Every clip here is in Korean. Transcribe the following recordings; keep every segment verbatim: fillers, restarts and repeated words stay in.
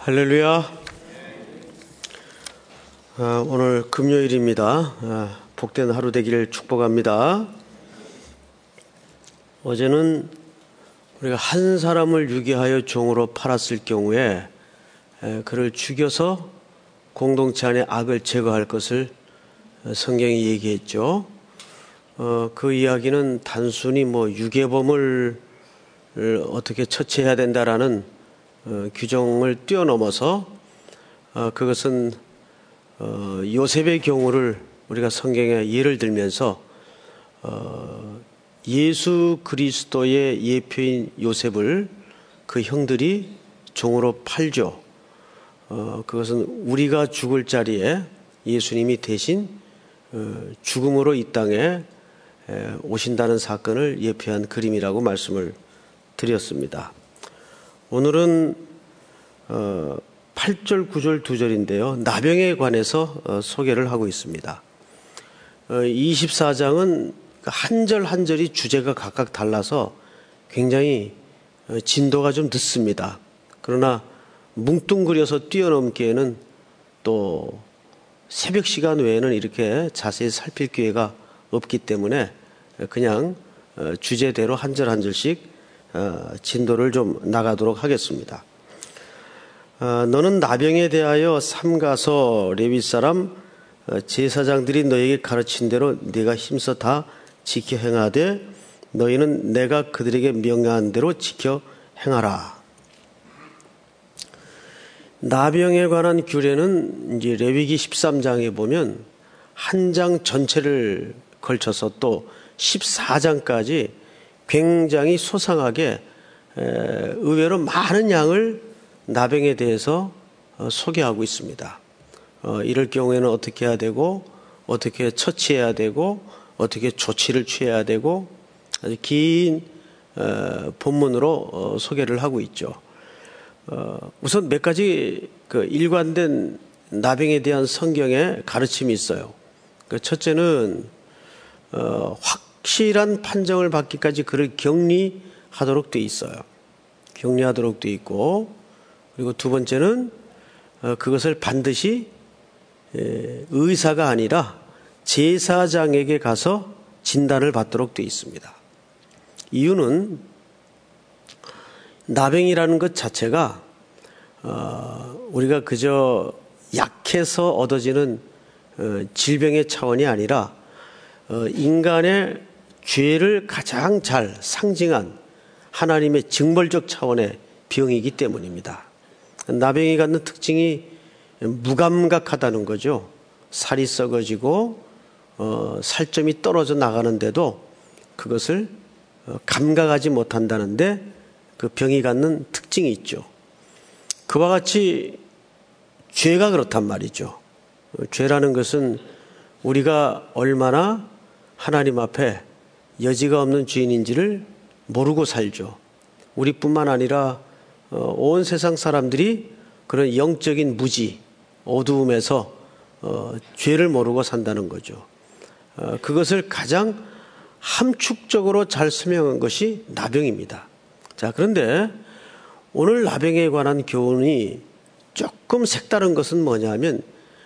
할렐루야. 아, 오늘 금요일입니다. 아, 복된 하루 되기를 축복합니다. 어제는 우리가 한 사람을 유기하여 종으로 팔았을 경우에 에, 그를 죽여서 공동체 안의 악을 제거할 것을 성경이 얘기했죠. 어, 그 이야기는 단순히 뭐 유괴범을 어떻게 처치해야 된다라는 어, 규정을 뛰어넘어서 어, 그것은 어, 요셉의 경우를 우리가 성경에 예를 들면서 어, 예수 그리스도의 예표인 요셉을 그 형들이 종으로 팔죠. 어, 그것은 우리가 죽을 자리에 예수님이 대신 어, 죽음으로 이 땅에 에, 오신다는 사건을 예표한 그림이라고 말씀을 드렸습니다. 오늘은 어, 팔 절, 구 절, 두 절인데요. 나병에 관해서 어, 소개를 하고 있습니다. 어, 이십사 장은 한 절 한 절이 주제가 각각 달라서 굉장히 어, 진도가 좀 늦습니다. 그러나 뭉뚱그려서 뛰어넘기에는 또 새벽 시간 외에는 이렇게 자세히 살필 기회가 없기 때문에 그냥 어, 주제대로 한 절 한 절씩 어, 진도를 좀 나가도록 하겠습니다. 어, 너는 나병에 대하여 삼가서 레위 사람 어, 제사장들이 너에게 가르친 대로 네가 힘써 다 지켜 행하되 너희는 내가 그들에게 명령한 대로 지켜 행하라. 나병에 관한 규례는 이제 레위기 십삼 장에 보면 한 장 전체를 걸쳐서 또 십사 장까지 굉장히 소상하게 의외로 많은 양을 나병에 대해서 소개하고 있습니다. 이럴 경우에는 어떻게 해야 되고 어떻게 처치해야 되고 어떻게 조치를 취해야 되고 아주 긴 본문으로 소개를 하고 있죠. 우선 몇 가지 그 일관된 나병에 대한 성경의 가르침이 있어요. 첫째는 확 확실한 판정을 받기까지 그를 격리하도록 돼 있어요. 격리하도록 돼 있고, 그리고 두 번째는 그것을 반드시 의사가 아니라 제사장에게 가서 진단을 받도록 돼 있습니다. 이유는 나병이라는 것 자체가 우리가 그저 약해서 얻어지는 질병의 차원이 아니라 인간의 죄를 가장 잘 상징한 하나님의 징벌적 차원의 병이기 때문입니다. 나병이 갖는 특징이 무감각하다는 거죠. 살이 썩어지고 어, 살점이 떨어져 나가는데도 그것을 감각하지 못한다는데 그 병이 갖는 특징이 있죠. 그와 같이 죄가 그렇단 말이죠. 죄라는 것은 우리가 얼마나 하나님 앞에 여지가 없는 죄인인지를 모르고 살죠. 우리뿐만 아니라 온 세상 사람들이 그런 영적인 무지, 어두움에서 죄를 모르고 산다는 거죠. 그것을 가장 함축적으로 잘 설명한 것이 나병입니다. 자, 그런데 오늘 나병에 관한 교훈이 조금 색다른 것은 뭐냐면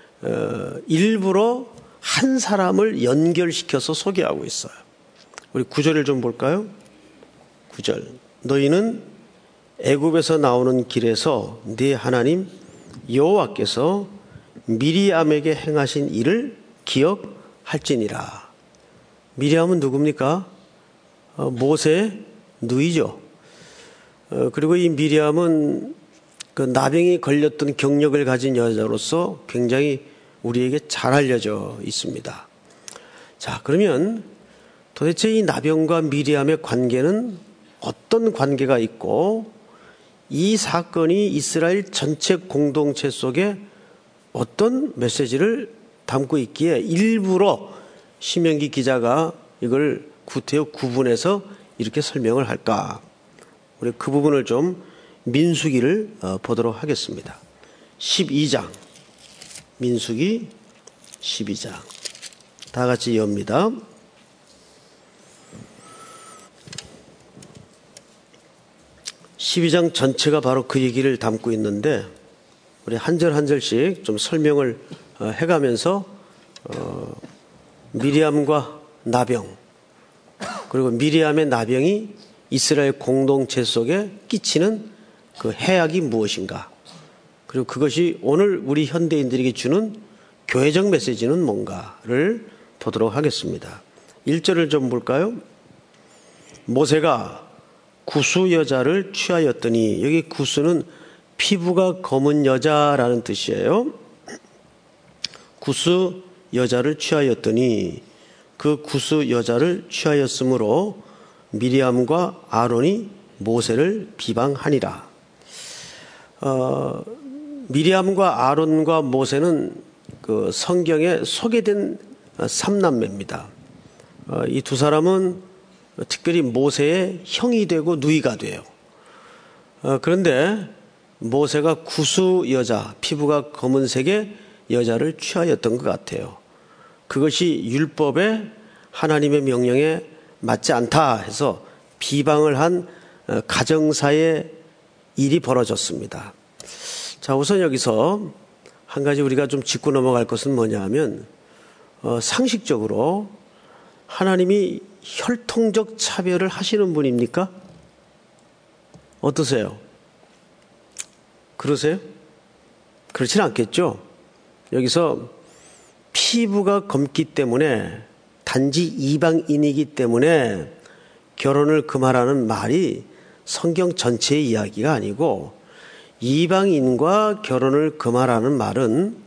일부러 한 사람을 연결시켜서 소개하고 있어요. 우리 구 절을 좀 볼까요? 구 절. 너희는 애굽에서 나오는 길에서 네 하나님 여호와께서 미리암에게 행하신 일을 기억할지니라. 미리암은 누굽니까? 어, 모세의 누이죠. 어, 그리고 이 미리암은 그 나병이 걸렸던 경력을 가진 여자로서 굉장히 우리에게 잘 알려져 있습니다. 자, 그러면 도대체 이 나병과 미리암의 관계는 어떤 관계가 있고 이 사건이 이스라엘 전체 공동체 속에 어떤 메시지를 담고 있기에 일부러 신명기 기자가 이걸 구태여 구분해서 이렇게 설명을 할까? 우리 그 부분을 좀 민수기를 보도록 하겠습니다. 십이 장. 민수기 십이 장. 다 같이 엽니다. 십이 장 전체가 바로 그 얘기를 담고 있는데 우리 한 절 한 절씩 좀 설명을 해가면서 어, 미리암과 나병, 그리고 미리암의 나병이 이스라엘 공동체 속에 끼치는 그 해악이 무엇인가, 그리고 그것이 오늘 우리 현대인들에게 주는 교회적 메시지는 뭔가를 보도록 하겠습니다. 일 절을 좀 볼까요? 모세가 구수 여자를 취하였더니, 여기 구수는 피부가 검은 여자라는 뜻이에요. 구수 여자를 취하였더니 그 구수 여자를 취하였으므로 미리암과 아론이 모세를 비방하니라. 어, 미리암과 아론과 모세는 그 성경에 소개된 삼남매입니다. 어, 이 두 사람은 특별히 모세의 형이 되고 누이가 돼요. 어, 그런데 모세가 구수 여자, 피부가 검은색의 여자를 취하였던 것 같아요. 그것이 율법에 하나님의 명령에 맞지 않다 해서 비방을 한 가정사의 일이 벌어졌습니다. 자, 우선 여기서 한 가지 우리가 좀 짚고 넘어갈 것은 뭐냐 하면, 어, 상식적으로 하나님이 혈통적 차별을 하시는 분입니까? 어떠세요? 그러세요? 그렇진 않겠죠? 여기서 피부가 검기 때문에, 단지 이방인이기 때문에 결혼을 금하라는 말이 성경 전체의 이야기가 아니고, 이방인과 결혼을 금하라는 말은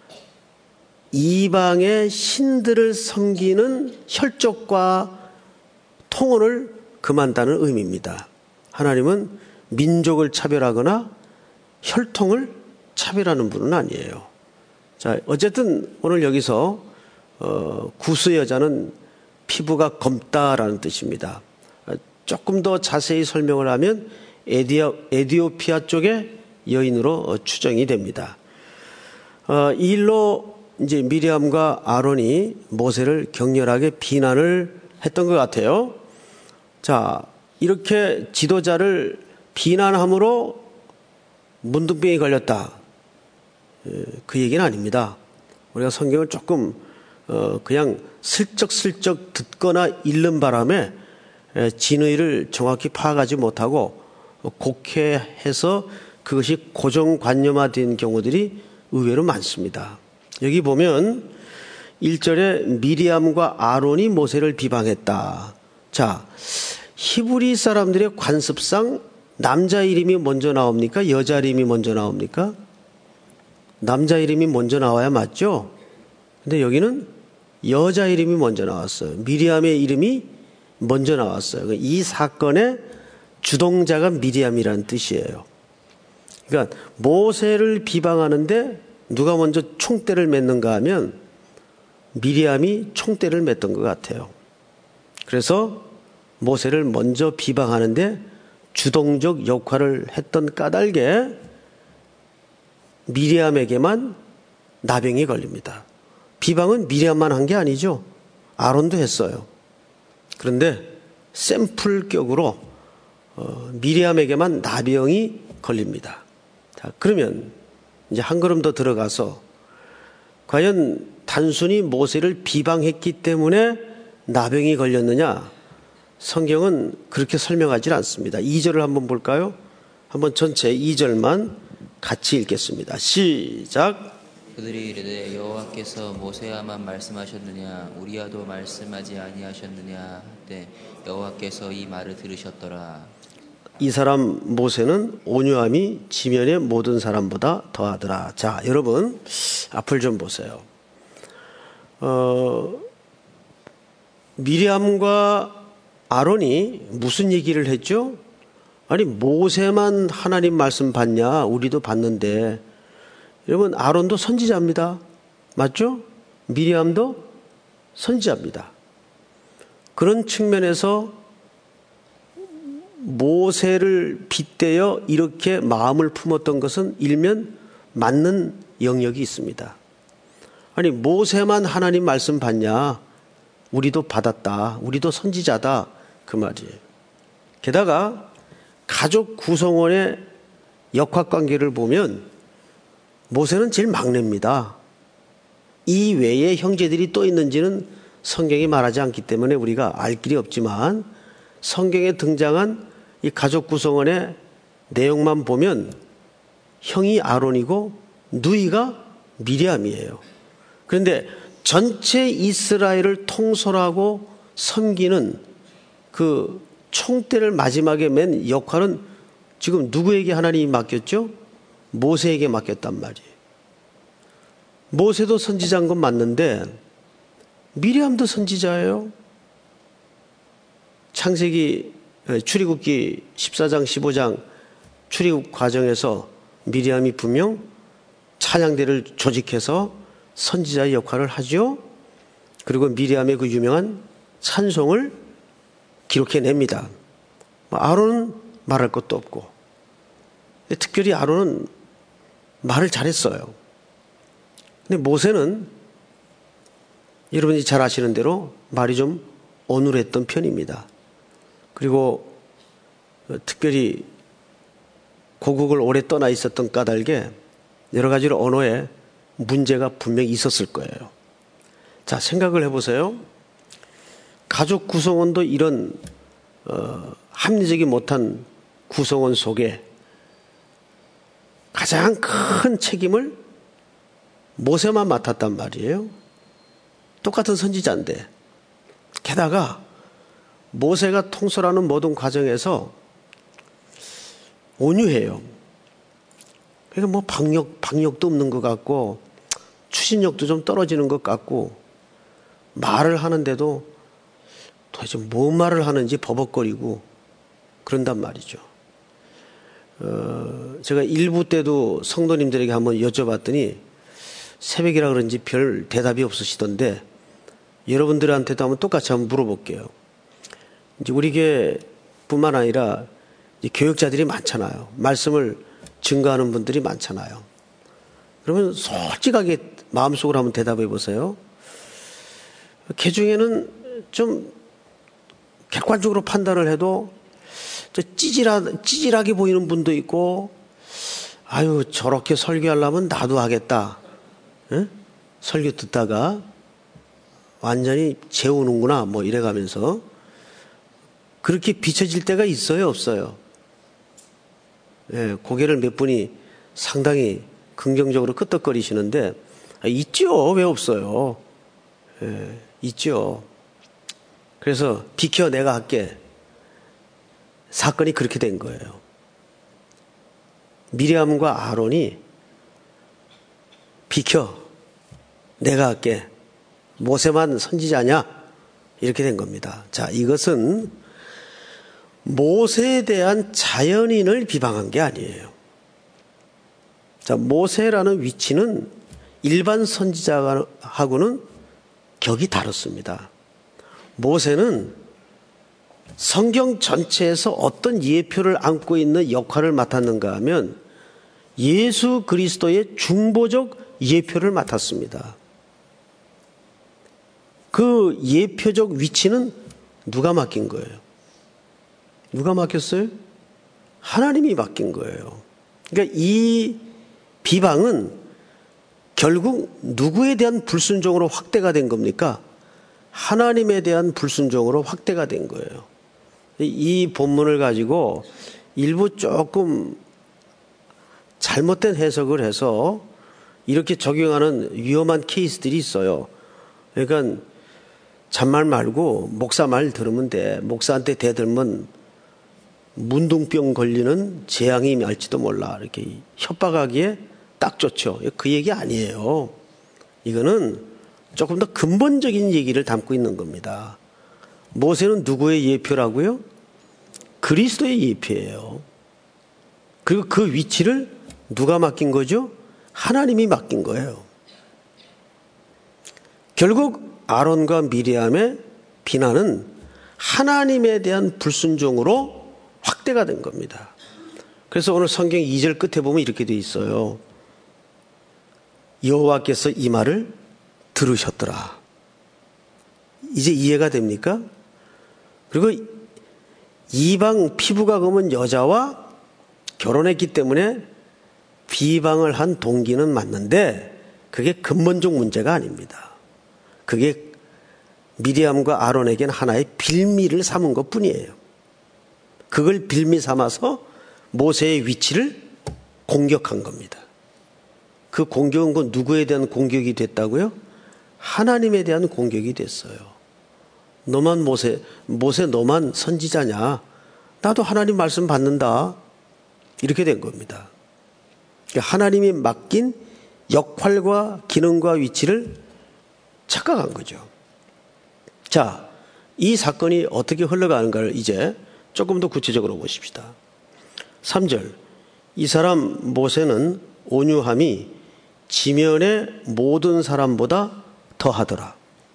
이방의 신들을 섬기는 혈족과 통혼을 금한다는 의미입니다. 하나님은 민족을 차별하거나 혈통을 차별하는 분은 아니에요. 자, 어쨌든 오늘 여기서 어, 구수 여자는 피부가 검다라는 뜻입니다. 조금 더 자세히 설명을 하면 에디오, 에디오피아 쪽의 여인으로 추정이 됩니다. 어, 이 일로 이제 미리암과 아론이 모세를 격렬하게 비난을 했던 것 같아요. 자, 이렇게 지도자를 비난함으로 문둥병이 걸렸다, 그 얘기는 아닙니다. 우리가 성경을 조금 어 그냥 슬쩍슬쩍 듣거나 읽는 바람에 진의를 정확히 파악하지 못하고 곡해해서 그것이 고정관념화된 경우들이 의외로 많습니다. 여기 보면 일 절에 미리암과 아론이 모세를 비방했다. 자, 히브리 사람들의 관습상 남자 이름이 먼저 나옵니까? 여자 이름이 먼저 나옵니까? 남자 이름이 먼저 나와야 맞죠? 근데 여기는 여자 이름이 먼저 나왔어요. 미리암의 이름이 먼저 나왔어요. 이 사건의 주동자가 미리암이라는 뜻이에요. 그러니까 모세를 비방하는데 누가 먼저 총대를 맺는가 하면 미리암이 총대를 맺던 것 같아요. 그래서 모세를 먼저 비방하는데 주동적 역할을 했던 까닭에 미리암에게만 나병이 걸립니다. 비방은 미리암만 한 게 아니죠. 아론도 했어요. 그런데 샘플격으로 어, 미리암에게만 나병이 걸립니다. 자, 그러면 이제 한 걸음 더 들어가서 과연 단순히 모세를 비방했기 때문에 나병이 걸렸느냐? 성경은 그렇게 설명하지 않습니다. 이 절을 한번 볼까요? 한번 전체 이 절만 같이 읽겠습니다. 시작. 그들이 이르되 여호와께서 모세와만 말씀하셨느냐 우리와도 말씀하지 아니하셨느냐 때 여호와께서 이 말을 들으셨더라. 이 사람 모세는 온유함이 지면의 모든 사람보다 더하더라. 자, 여러분 앞을 좀 보세요. 어, 미리암과 아론이 무슨 얘기를 했죠? 아니, 모세만 하나님 말씀 받냐? 우리도 받는데. 여러분, 아론도 선지자입니다. 맞죠? 미리암도 선지자입니다. 그런 측면에서 모세를 빗대어 이렇게 마음을 품었던 것은 일면 맞는 영역이 있습니다. 아니, 모세만 하나님 말씀 받냐? 우리도 받았다. 우리도 선지자다. 그 말이에요. 게다가 가족 구성원의 역학관계를 보면 모세는 제일 막내입니다. 이 외에 형제들이 또 있는지는 성경이 말하지 않기 때문에 우리가 알 길이 없지만 성경에 등장한 이 가족 구성원의 내용만 보면 형이 아론이고 누이가 미리암이에요. 그런데 전체 이스라엘을 통솔하고 섬기는 그 총대를 마지막에 맨 역할은 지금 누구에게 하나님이 맡겼죠? 모세에게 맡겼단 말이에요. 모세도 선지자인 건 맞는데 미리암도 선지자예요. 창세기 출애굽기 십사 장 십오 장 출애굽 과정에서 미리암이 분명 찬양대를 조직해서 선지자의 역할을 하죠. 그리고 미리암의 그 유명한 찬송을 기록해냅니다. 아론은 말할 것도 없고, 특별히 아론은 말을 잘했어요. 근데 모세는 여러분이 잘 아시는 대로 말이 좀 어눌했던 편입니다. 그리고 특별히 고국을 오래 떠나 있었던 까닭에 여러 가지로 언어에 문제가 분명히 있었을 거예요. 자, 생각을 해보세요. 가족 구성원도 이런 어, 합리적이 못한 구성원 속에 가장 큰 책임을 모세만 맡았단 말이에요. 똑같은 선지자인데, 게다가 모세가 통솔하는 모든 과정에서 온유해요. 그러니까 뭐 박력, 박력도 없는 것 같고 추진력도 좀 떨어지는 것 같고 말을 하는데도 도대체 뭔 말을 하는지 버벅거리고 그런단 말이죠. 어, 제가 일부 때도 성도님들에게 한번 여쭤봤더니 새벽이라 그런지 별 대답이 없으시던데 여러분들한테도 한번 똑같이 한번 물어볼게요. 이제 우리 교회뿐만 아니라 이제 교육자들이 많잖아요. 말씀을 증거하는 분들이 많잖아요. 그러면 솔직하게 마음속으로 한번 대답해 보세요. 그 중에는 좀 객관적으로 판단을 해도 찌질하, 찌질하게 보이는 분도 있고, 아유, 저렇게 설교하려면 나도 하겠다. 에? 설교 듣다가 완전히 재우는구나, 뭐 이래가면서. 그렇게 비춰질 때가 있어요, 없어요? 예, 고개를 몇 분이 상당히 긍정적으로 끄떡거리시는데, 아, 있죠, 왜 없어요? 예, 있죠. 그래서 비켜, 내가 할게. 사건이 그렇게 된 거예요. 미리암과 아론이 비켜, 내가 할게. 모세만 선지자냐? 이렇게 된 겁니다. 자, 이것은 모세에 대한 자연인을 비방한 게 아니에요. 자, 모세라는 위치는 일반 선지자하고는 격이 다릅니다. 모세는 성경 전체에서 어떤 예표를 안고 있는 역할을 맡았는가 하면 예수 그리스도의 중보적 예표를 맡았습니다. 그 예표적 위치는 누가 맡긴 거예요? 누가 맡겼어요? 하나님이 맡긴 거예요. 그러니까 이 비방은 결국 누구에 대한 불순종으로 확대가 된 겁니까? 하나님에 대한 불순종으로 확대가 된 거예요. 이 본문을 가지고 일부 조금 잘못된 해석을 해서 이렇게 적용하는 위험한 케이스들이 있어요. 그러니까 잔말 말고 목사 말 들으면 돼. 목사한테 대들면 문둥병 걸리는 재앙이 날지도 몰라. 이렇게 협박하기에 딱 좋죠. 그 얘기 아니에요. 이거는 조금 더 근본적인 얘기를 담고 있는 겁니다. 모세는 누구의 예표라고요? 그리스도의 예표예요. 그리고 그 위치를 누가 맡긴 거죠? 하나님이 맡긴 거예요. 결국 아론과 미리암의 비난은 하나님에 대한 불순종으로 확대가 된 겁니다. 그래서 오늘 성경 이 절 끝에 보면 이렇게 돼 있어요. 여호와께서 이 말을 들으셨더라. 이제 이해가 됩니까? 그리고 이방 피부가 검은 여자와 결혼했기 때문에 비방을 한 동기는 맞는데 그게 근본적 문제가 아닙니다. 그게 미리암과 아론에겐 하나의 빌미를 삼은 것뿐이에요. 그걸 빌미 삼아서 모세의 위치를 공격한 겁니다. 그 공격은 그 누구에 대한 공격이 됐다고요? 하나님에 대한 공격이 됐어요. 너만 모세, 모세 너만 선지자냐? 나도 하나님 말씀 받는다. 이렇게 된 겁니다. 하나님이 맡긴 역할과 기능과 위치를 착각한 거죠. 자, 이 사건이 어떻게 흘러가는가를 이제 조금 더 구체적으로 보십시다. 삼 절, 이 사람 모세는 온유함이 지면의 모든 사람보다 더하더라.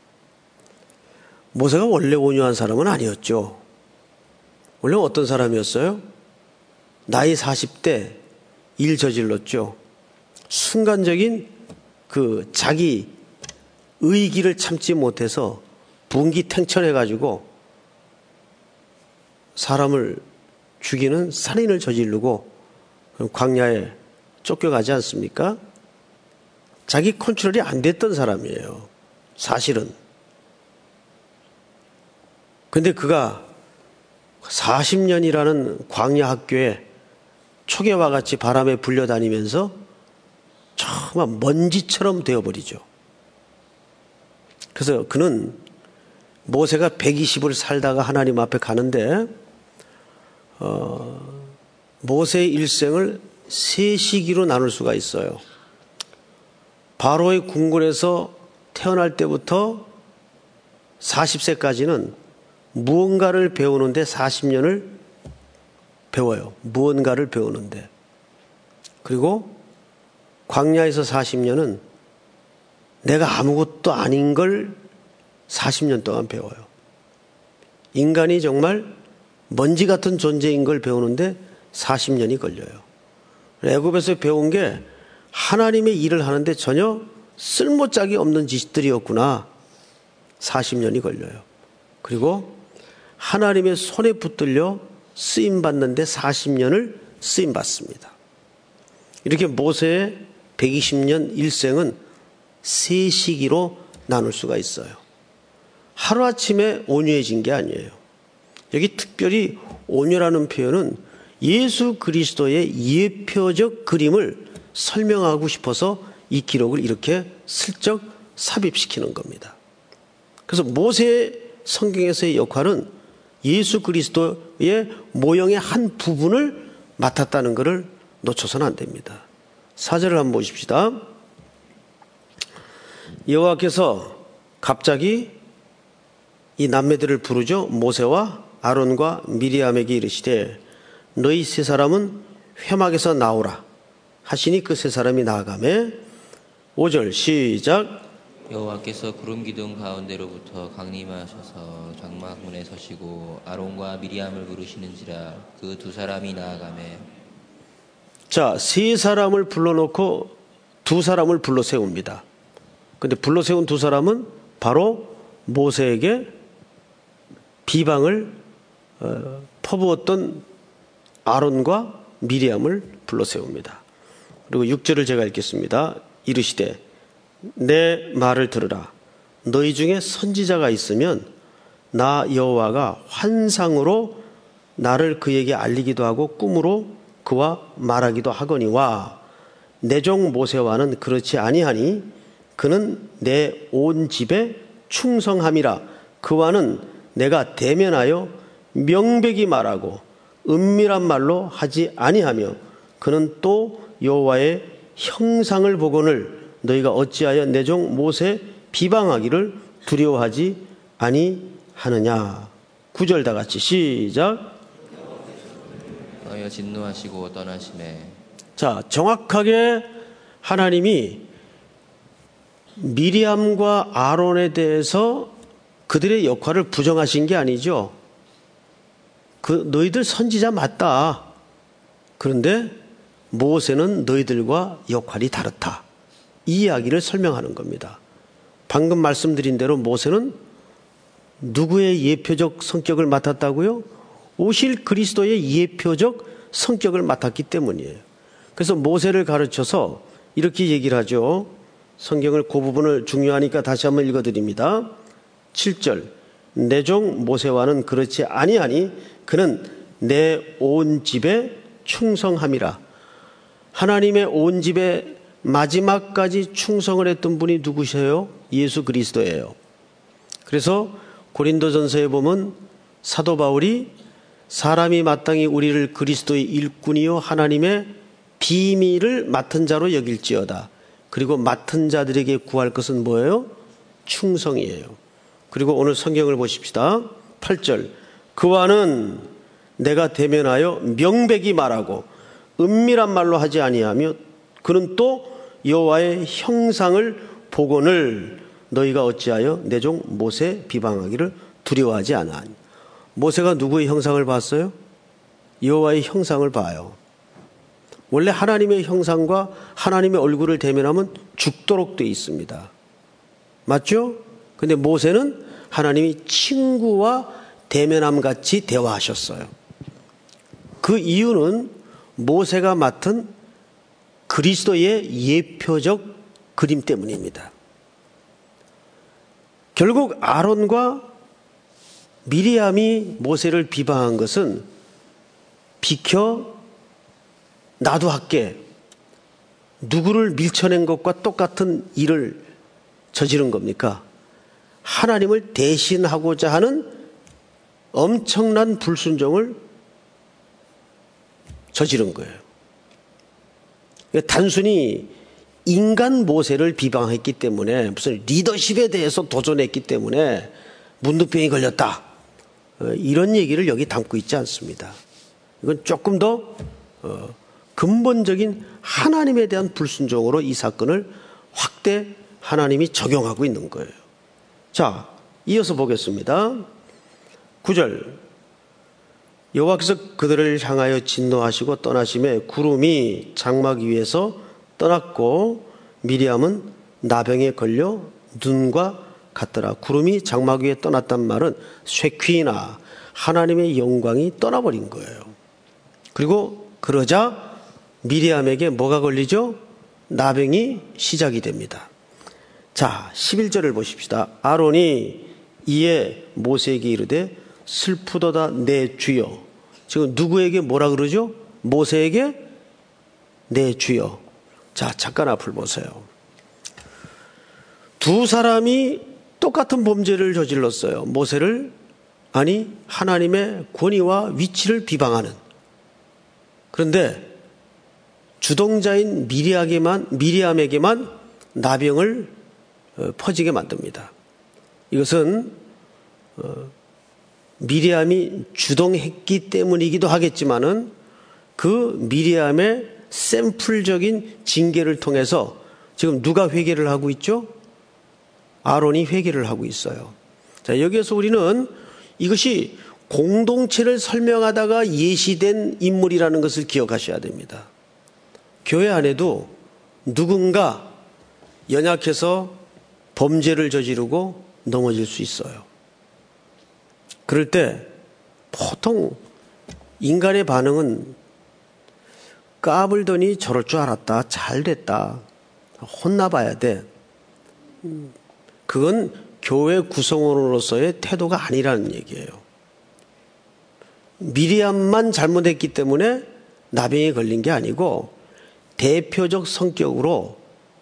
모세가 원래 온유한 사람은 아니었죠. 원래 어떤 사람이었어요? 나이 사십 대 일 저질렀죠. 순간적인 그 자기 의기를 참지 못해서 분기탱천해가지고 사람을 죽이는 살인을 저지르고 광야에 쫓겨가지 않습니까? 자기 컨트롤이 안 됐던 사람이에요. 사실은. 근데 그가 사십 년이라는 광야 학교에 초계와 같이 바람에 불려다니면서 정말 먼지처럼 되어버리죠. 그래서 그는 모세가 백이십을 살다가 하나님 앞에 가는데 어, 모세의 일생을 세 시기로 나눌 수가 있어요. 바로의 궁궐에서 태어날 때부터 사십 세까지는 무언가를 배우는데 사십 년을 배워요. 무언가를 배우는데. 그리고 광야에서 사십 년은 내가 아무것도 아닌 걸 사십 년 동안 배워요. 인간이 정말 먼지 같은 존재인 걸 배우는데 사십 년이 걸려요. 애굽에서 배운 게 하나님의 일을 하는데 전혀 쓸모짝이 없는 짓들이었구나. 사십 년이 걸려요. 그리고 하나님의 손에 붙들려 쓰임받는데 사십 년을 쓰임받습니다. 이렇게 모세의 백이십 년 일생은 세 시기로 나눌 수가 있어요. 하루아침에 온유해진 게 아니에요. 여기 특별히 온유라는 표현은 예수 그리스도의 예표적 그림을 설명하고 싶어서 이 기록을 이렇게 슬쩍 삽입시키는 겁니다. 그래서 모세의 성경에서의 역할은 예수 그리스도의 모형의 한 부분을 맡았다는 것을 놓쳐서는 안 됩니다. 사 절을 한번 보십시다. 여호와께서 갑자기 이 남매들을 부르죠. 모세와 아론과 미리암에게 이르시되 너희 세 사람은 회막에서 나오라 하시니 그 세 사람이 나아가매. 오 절 시작. 여호와께서 구름 기둥 가운데로부터 강림하셔서 장막문에 서시고 아론과 미리암을 부르시는지라 그 두 사람이 나아가매. 자, 세 사람을 불러놓고 두 사람을 불러 세웁니다. 근데 불러 세운 두 사람은 바로 모세에게 비방을 어, 퍼부었던 아론과 미리암을 불러 세웁니다. 그리고 육 절을 제가 읽겠습니다. 이르시되 내 말을 들으라. 너희 중에 선지자가 있으면 나 여호와가 환상으로 나를 그에게 알리기도 하고 꿈으로 그와 말하기도 하거니와 내 종 모세와는 그렇지 아니하니 그는 내 온 집에 충성함이라. 그와는 내가 대면하여 명백히 말하고 은밀한 말로 하지 아니하며 그는 또 여호와의 형상을 보거늘 너희가 어찌하여 내 종 모세 비방하기를 두려워하지 아니하느냐. 구 절 다 같이 시작. 하여 진노하시고 떠나시매. 자, 정확하게 하나님이 미리암과 아론에 대해서 그들의 역할을 부정하신 게 아니죠. 그 너희들 선지자 맞다. 그런데 모세는 너희들과 역할이 다르다. 이 이야기를 설명하는 겁니다. 방금 말씀드린 대로 모세는 누구의 예표적 성격을 맡았다고요? 오실 그리스도의 예표적 성격을 맡았기 때문이에요. 그래서 모세를 가르쳐서 이렇게 얘기를 하죠. 성경을 그 부분을 중요하니까 다시 한번 읽어드립니다. 칠 절 내 종 모세와는 그렇지 아니하니 그는 내 온 집에 충성함이라. 하나님의 온 집에 마지막까지 충성을 했던 분이 누구세요? 예수 그리스도예요. 그래서 고린도전서에 보면 사도 바울이 사람이 마땅히 우리를 그리스도의 일꾼이요 하나님의 비밀을 맡은 자로 여길지어다. 그리고 맡은 자들에게 구할 것은 뭐예요? 충성이에요. 그리고 오늘 성경을 보십시다. 팔 절 그와는 내가 대면하여 명백히 말하고 은밀한 말로 하지 아니하며 그는 또 여호와의 형상을 보거늘 너희가 어찌하여 내 종 모세 비방하기를 두려워하지 않아하니. 모세가 누구의 형상을 봤어요? 여호와의 형상을 봐요. 원래 하나님의 형상과 하나님의 얼굴을 대면하면 죽도록 되어 있습니다. 맞죠? 근데 모세는 하나님이 친구와 대면함 같이 대화하셨어요. 그 이유는 모세가 맡은 그리스도의 예표적 그림 때문입니다. 결국 아론과 미리암이 모세를 비방한 것은 비켜 나도 할게, 누구를 밀쳐낸 것과 똑같은 일을 저지른 겁니까? 하나님을 대신하고자 하는 엄청난 불순종을 저지른 거예요. 단순히 인간 모세를 비방했기 때문에, 무슨 리더십에 대해서 도전했기 때문에 문둥병이 걸렸다, 이런 얘기를 여기 담고 있지 않습니다. 이건 조금 더 근본적인 하나님에 대한 불순종으로 이 사건을 확대 하나님이 적용하고 있는 거예요. 자, 이어서 보겠습니다. 구 절 여호와께서 그들을 향하여 진노하시고 떠나심에 구름이 장막 위에서 떠났고 미리암은 나병에 걸려 눈과 같더라. 구름이 장막 위에 떠났단 말은 쇠퀴나 하나님의 영광이 떠나버린 거예요. 그리고 그러자 미리암에게 뭐가 걸리죠? 나병이 시작이 됩니다. 자, 십일 절을 보십시다. 아론이 이에 모세에게 이르되 슬프도다 내 주여. 지금 누구에게 뭐라 그러죠? 모세에게 내 주여. 자, 잠깐 앞을 보세요. 두 사람이 똑같은 범죄를 저질렀어요. 모세를, 아니 하나님의 권위와 위치를 비방하는. 그런데 주동자인 미리암에게만, 미리암에게만 나병을 퍼지게 만듭니다. 이것은 미리암이 주동했기 때문이기도 하겠지만은 그 미리암의 샘플적인 징계를 통해서 지금 누가 회개를 하고 있죠? 아론이 회개를 하고 있어요. 자, 여기에서 우리는 이것이 공동체를 설명하다가 예시된 인물이라는 것을 기억하셔야 됩니다. 교회 안에도 누군가 연약해서 범죄를 저지르고 넘어질 수 있어요. 그럴 때 보통 인간의 반응은 까불더니 저럴 줄 알았다, 잘 됐다, 혼나봐야 돼. 그건 교회 구성원으로서의 태도가 아니라는 얘기예요. 미리암만 잘못했기 때문에 나병에 걸린 게 아니고 대표적 성격으로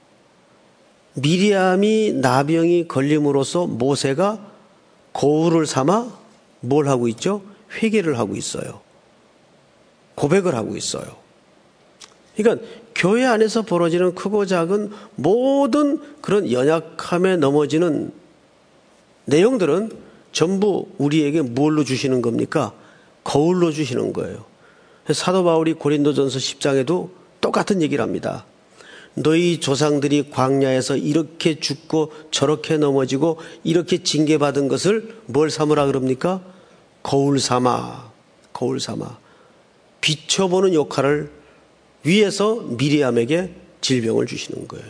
미리암이 나병이 걸림으로써 모세가 거울을 삼아 뭘 하고 있죠? 회개를 하고 있어요. 고백을 하고 있어요. 그러니까 교회 안에서 벌어지는 크고 작은 모든 그런 연약함에 넘어지는 내용들은 전부 우리에게 뭘로 주시는 겁니까? 거울로 주시는 거예요. 사도 바울이 고린도전서 십 장에도 똑같은 얘기를 합니다. 너희 조상들이 광야에서 이렇게 죽고 저렇게 넘어지고 이렇게 징계받은 것을 뭘 삼으라 그럽니까? 거울 삼아, 거울 삼아. 비춰보는 역할을 위해서 미리암에게 질병을 주시는 거예요.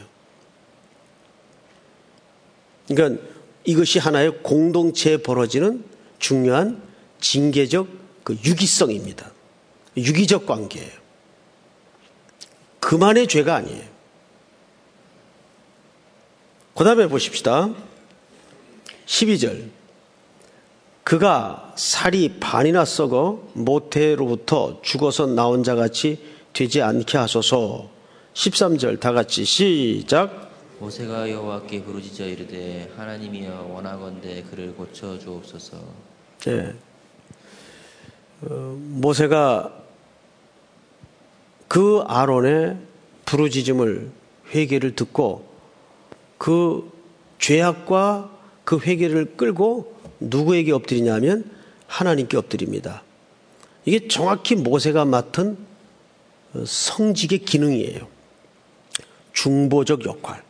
그러니까 이것이 하나의 공동체에 벌어지는 중요한 징계적 그 유기성입니다. 유기적 관계예요. 그만의 죄가 아니에요. 그 다음에 보십시다. 십이 절. 그가 살이 반이나 썩어 모태로부터 죽어서 나온 자같이 되지 않게 하소서. 십삼 절 다 같이 시작. 모세가 여호와께 부르짖어 이르되 하나님이여 원하건대 그를 고쳐 주옵소서. 네. 어, 모세가 그 아론의 부르짖음을 회개를 듣고 그 죄악과 그 회개를 끌고 누구에게 엎드리냐면 하나님께 엎드립니다. 이게 정확히 모세가 맡은 성직의 기능이에요. 중보적 역할.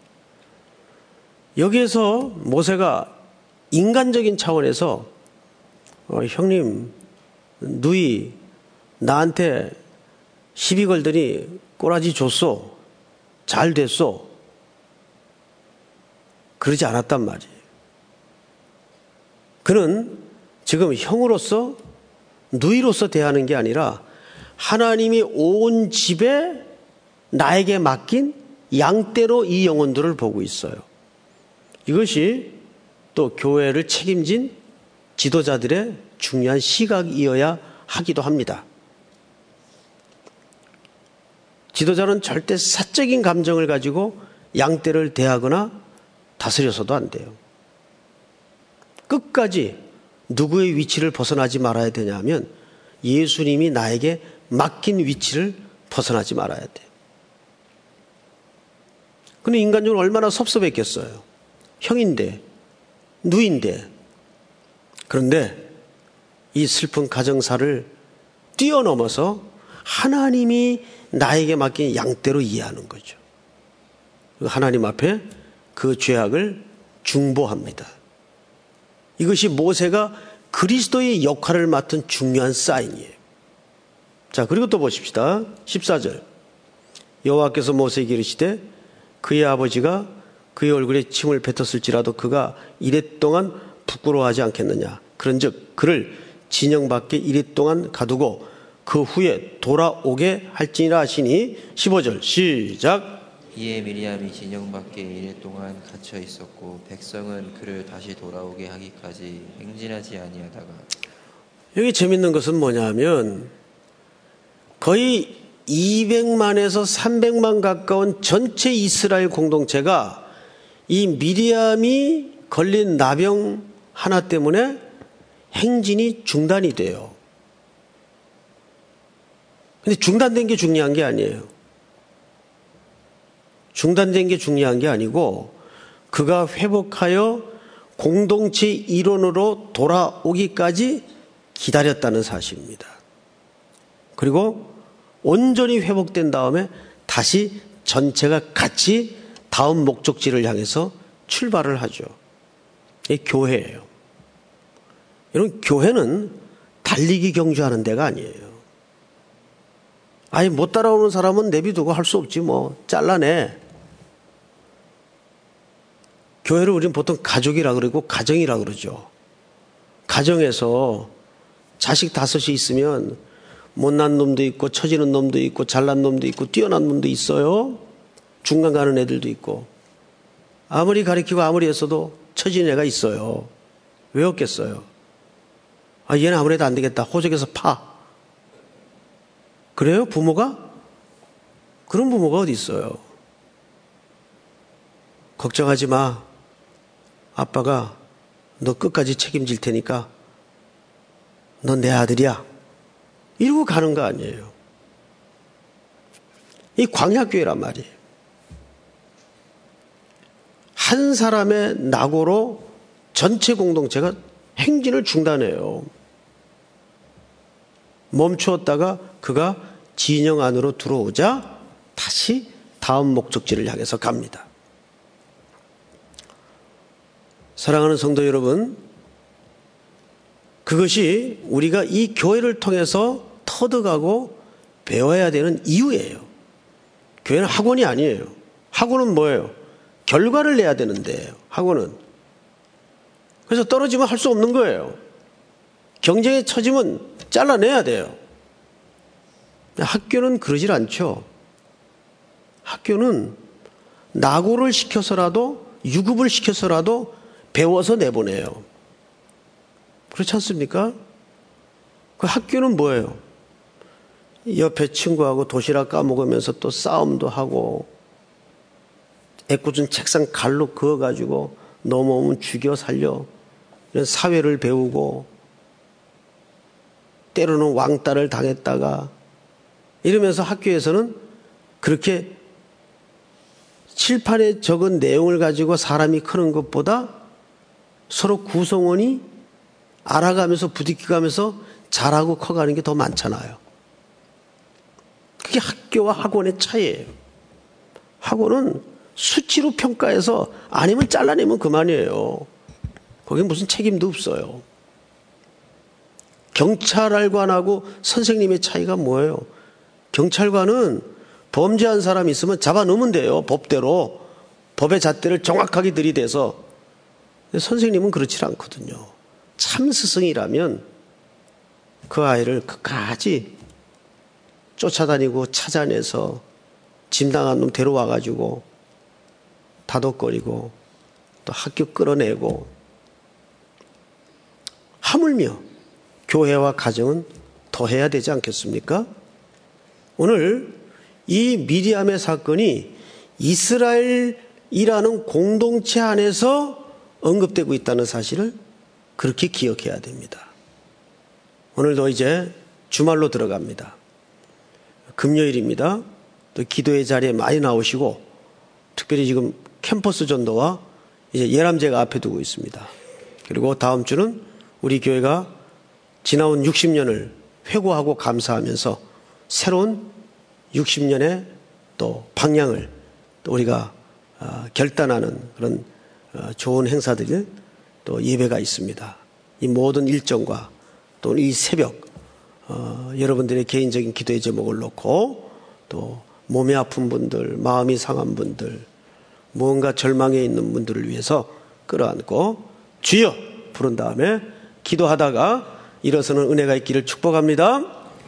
여기에서 모세가 인간적인 차원에서 어, 형님 누이 나한테 시비 걸더니 꼬라지 줬소. 잘 됐소. 그러지 않았단 말이에요. 그는 지금 형으로서 누이로서 대하는 게 아니라 하나님이 온 집에 나에게 맡긴 양떼로 이 영혼들을 보고 있어요. 이것이 또 교회를 책임진 지도자들의 중요한 시각이어야 하기도 합니다. 지도자는 절대 사적인 감정을 가지고 양떼를 대하거나 다스려서도 안 돼요. 끝까지 누구의 위치를 벗어나지 말아야 되냐면 예수님이 나에게 맡긴 위치를 벗어나지 말아야 돼요. 근데 인간적으로 얼마나 섭섭했겠어요. 형인데, 누인데. 그런데 이 슬픈 가정사를 뛰어넘어서 하나님이 나에게 맡긴 양떼로 이해하는 거죠. 하나님 앞에 그 죄악을 중보합니다. 이것이 모세가 그리스도의 역할을 맡은 중요한 사인이에요. 자, 그리고 또 보십시다. 십사 절. 여호와께서 모세에게 이르시되 그의 아버지가 그의 얼굴에 침을 뱉었을지라도 그가 이랫동안 부끄러워하지 않겠느냐. 그런즉 그를 진영 밖에 이랫동안 가두고 그 후에 돌아오게 할지니라 하시니 십오 절 시작. 이에 미리암이 진영 밖에 이랫동안 갇혀 있었고 백성은 그를 다시 돌아오게 하기까지 행진하지 아니하다가. 여기 재밌는 것은 뭐냐면 거의 이백만에서 삼백만 가까운 전체 이스라엘 공동체가 이 미리암이 걸린 나병 하나 때문에 행진이 중단이 돼요. 근데 중단된 게 중요한 게 아니에요. 중단된 게 중요한 게 아니고 그가 회복하여 공동체 일원으로 돌아오기까지 기다렸다는 사실입니다. 그리고 온전히 회복된 다음에 다시 전체가 같이 다음 목적지를 향해서 출발을 하죠. 이게 교회예요. 여러분, 교회는 달리기 경주하는 데가 아니에요. 아니 못 따라오는 사람은 내비두고 할 수 없지 뭐 잘라내. 교회를 우리는 보통 가족이라 그러고 가정이라 그러죠. 가정에서 자식 다섯이 있으면 못난 놈도 있고 처지는 놈도 있고 잘난 놈도 있고 뛰어난 놈도 있어요. 중간 가는 애들도 있고. 아무리 가르치고 아무리 했어도 처진 애가 있어요. 왜 없겠어요? 아, 얘는 아무래도 안 되겠다. 호적에서 파. 그래요? 부모가? 그런 부모가 어디 있어요? 걱정하지 마. 아빠가 너 끝까지 책임질 테니까 넌 내 아들이야. 이러고 가는 거 아니에요. 이 광야교회란 말이에요. 한 사람의 낙오로 전체 공동체가 행진을 중단해요. 멈추었다가 그가 진영 안으로 들어오자 다시 다음 목적지를 향해서 갑니다. 사랑하는 성도 여러분, 그것이 우리가 이 교회를 통해서 터득하고 배워야 되는 이유예요. 교회는 학원이 아니에요. 학원은 뭐예요? 결과를 내야 되는데 학원은. 그래서 떨어지면 할 수 없는 거예요. 경쟁에 처지면 잘라내야 돼요. 학교는 그러질 않죠. 학교는 낙오를 시켜서라도 유급을 시켜서라도 배워서 내보내요. 그렇지 않습니까? 그 학교는 뭐예요? 옆에 친구하고 도시락 까먹으면서 또 싸움도 하고 애꿎은 책상 갈로 그어가지고 넘어오면 죽여 살려 이런 사회를 배우고 때로는 왕따를 당했다가 이러면서 학교에서는 그렇게 칠판에 적은 내용을 가지고 사람이 크는 것보다 서로 구성원이 알아가면서 부딪혀가면서 잘하고 커가는 게 더 많잖아요. 그게 학교와 학원의 차이예요. 학원은 수치로 평가해서 아니면 잘라내면 그만이에요. 거기 무슨 책임도 없어요. 경찰관하고 선생님의 차이가 뭐예요? 경찰관은 범죄한 사람이 있으면 잡아놓으면 돼요. 법대로. 법의 잣대를 정확하게 들이대서. 선생님은 그렇지 않거든요. 참 스승이라면 그 아이를 끝까지 쫓아다니고 찾아내서 짐당한 놈 데려와가지고 다독거리고 또 학교 끌어내고 하물며 교회와 가정은 더 해야 되지 않겠습니까? 오늘 이 미리암의 사건이 이스라엘이라는 공동체 안에서 언급되고 있다는 사실을 그렇게 기억해야 됩니다. 오늘도 이제 주말로 들어갑니다. 금요일입니다. 또 기도의 자리에 많이 나오시고 특별히 지금 캠퍼스 전도와 이제 예람제가 앞에 두고 있습니다. 그리고 다음 주는 우리 교회가 지나온 육십 년을 회고하고 감사하면서 새로운 육십 년의 또 방향을 또 우리가 결단하는 그런 좋은 행사들 또 예배가 있습니다. 이 모든 일정과 또 이 새벽 어, 여러분들의 개인적인 기도의 제목을 놓고 또 몸이 아픈 분들, 마음이 상한 분들, 무언가 절망에 있는 분들을 위해서 끌어안고 주여 부른 다음에 기도하다가 일어서는 은혜가 있기를 축복합니다.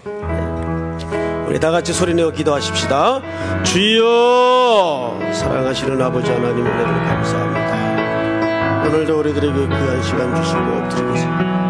우리 다 같이 소리내어 기도하십시다. 주여, 사랑하시는 아버지 하나님 은혜를 감사합니다. 오늘도 우리들에게 귀한 시간 주시고 엎드리겠습니다.